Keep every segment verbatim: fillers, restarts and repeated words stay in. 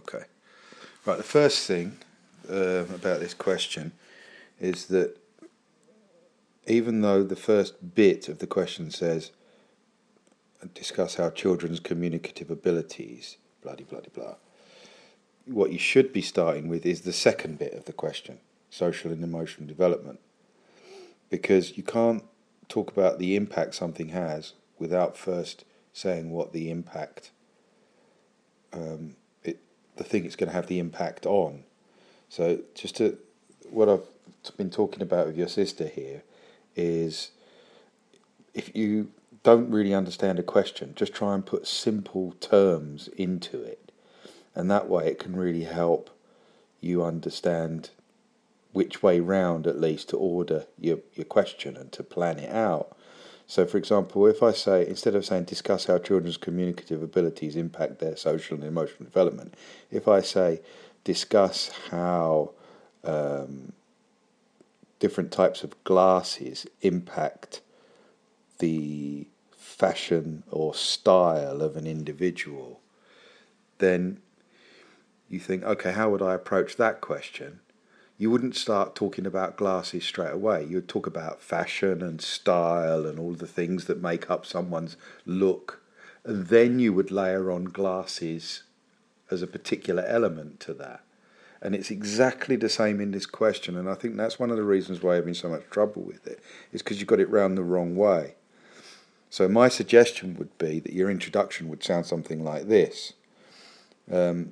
Okay. Right, the first thing uh, about this question is that even though the first bit of the question says, discuss how children's communicative abilities, blah, blah, blah, blah, what you should be starting with is the second bit of the question, social and emotional development. Because you can't talk about the impact something has without first saying what the impact, um, it, the thing it's going to have the impact on. So just to, what I've been talking about with your sister here is if you don't really understand a question, just try and put simple terms into it. And that way it can really help you understand which way round, at least, to order your, your question and to plan it out. So, for example, if I say, instead of saying discuss how children's communicative abilities impact their social and emotional development, if I say discuss how um, different types of glasses impact the fashion or style of an individual, then you think, okay, how would I approach that question? You wouldn't start talking about glasses straight away. You would talk about fashion and style and all the things that make up someone's look. And then you would layer on glasses as a particular element to that. And it's exactly the same in this question. And I think that's one of the reasons why I'm in so much trouble with it, is because you got it round the wrong way. So my suggestion would be that your introduction would sound something like this. Um,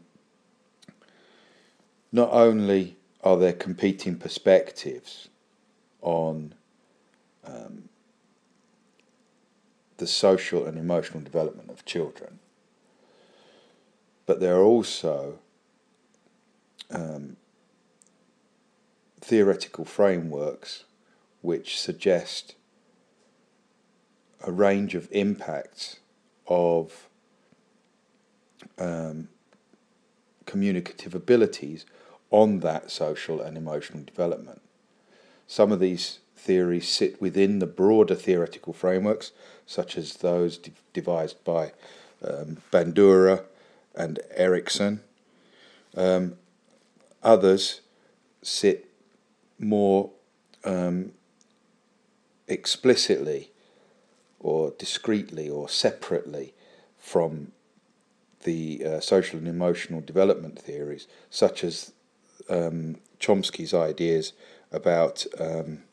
not only are there competing perspectives on um, the social and emotional development of children, but there are also um, theoretical frameworks which suggest a range of impacts of um, communicative abilities on that social and emotional development. Some of these theories sit within the broader theoretical frameworks, such as those de- devised by um, Bandura and Erickson. Um, others sit more um, explicitly or discretely or separately from the uh, social and emotional development theories, such as um, Chomsky's ideas about, um,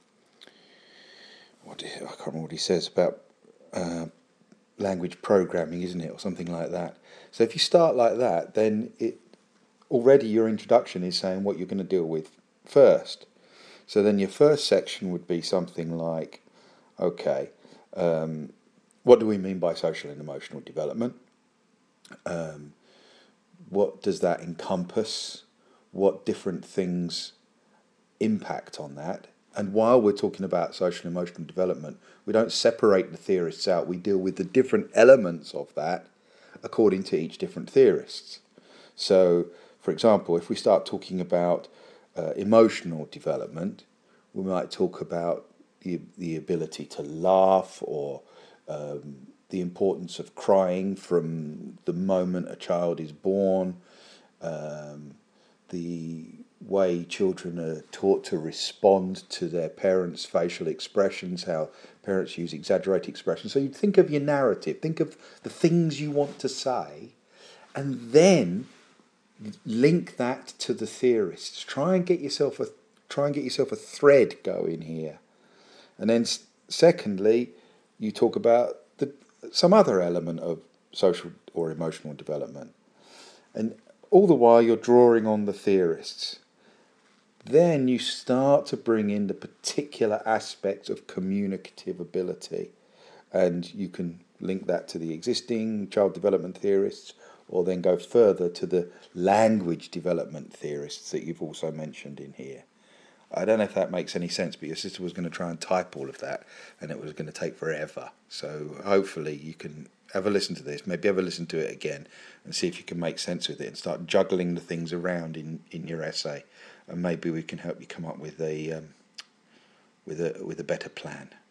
what is, I can't remember what he says, about uh, language programming, isn't it, or something like that. So if you start like that, then it already your introduction is saying what you're going to deal with first. So then your first section would be something like, okay, um, what do we mean by social and emotional development? Um, what does that encompass? What different things impact on that? And while we're talking about social and emotional development, we don't separate the theorists out. We deal with the different elements of that according to each different theorists. So, for example, if we start talking about uh, emotional development, we might talk about the, the ability to laugh, or um, the importance of crying from the moment a child is born, um, the way children are taught to respond to their parents' facial expressions, how parents use exaggerated expressions. So you think of your narrative, think of the things you want to say, and then link that to the theorists. Try and get yourself a try and get yourself a thread going here. And then secondly, you talk about the, some other element of social or emotional development. And all the while you're drawing on the theorists. Then you start to bring in the particular aspects of communicative ability. And you can link that to the existing child development theorists, or then go further to the language development theorists that you've also mentioned in here. I don't know if that makes any sense, but your sister was going to try and type all of that, and it was going to take forever. So hopefully you can have a listen to this, maybe have a listen to it again, and see if you can make sense with it and start juggling the things around in, in your essay, and maybe we can help you come up with a um, with a with a better plan.